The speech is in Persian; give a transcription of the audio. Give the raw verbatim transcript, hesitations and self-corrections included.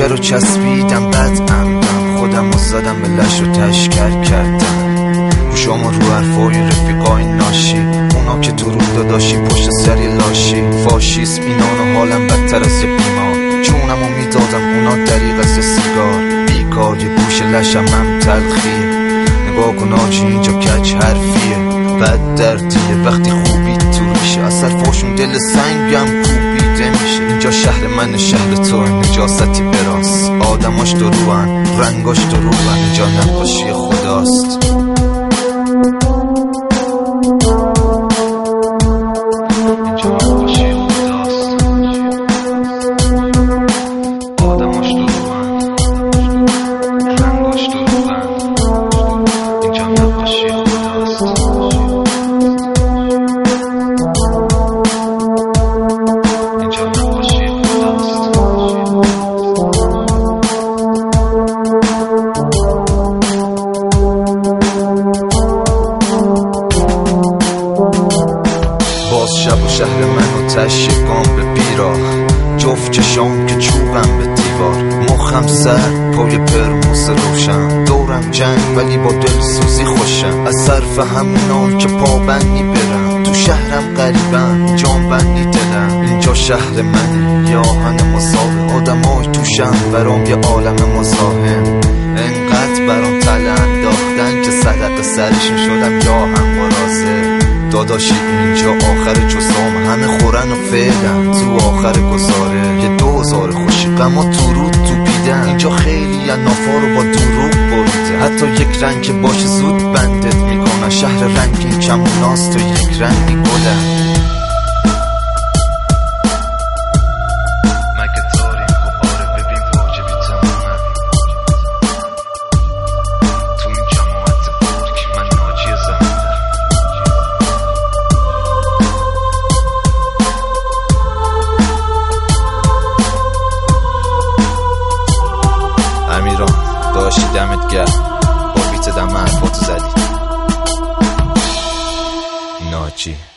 گوشه رو چسبیدم بد عمدم، خودم رو زدم به لش رو تشکر کردم. گوشامو رو حرفای رفیقای ناشی، اونا که تو رو داداشی پشت سری لاشی. فاشیسم اینان و حالم بدتر از یه بیمار، چونمو میدادم اونا دریغ از یه سیگار. بیکار یه گوش لشم هم تلخیه، نگاه کن آجی اینجا کج حرفیه. بد دردیه وقتی خوبی تو میشه، از صرفاشون دل سنگم کوبیده میشه. اینجا شهر من شهر تو، نجاستی براس، آدماش دروان رنگاش دروان. اینجا نقاشی خداست. شب و شهر منو تشکام به بیراه، جفت چشام که چوبم به دیوار. مخم سر پای پرموس روشن، دورم جنگ ولی با دل سوزی خوشم. از صرف همونان که پابندی برم، تو شهرم قریبم جان بندی دلم. اینجا شهر منه یه آهن مصابه، آدمای توشم برام یه عالم مزاحم. انقدر برام تله انداختن که صدق سرشون شدم یا هم مرازه. داداشی اینجا آخر جزام، همه خورن و فعلن تو آخر گذاره. یه دوزار خوشی غما تو رو تو بیدن، اینجا خیلی یه نافا رو با دروغ بریده. حتی یک رنگ که باشه زود بندت میکنن، شهر رنگین کموناست تو یک رنگی گلن. داشتی دمت گرم، با بیت دم حرفاتو زدی ناجی.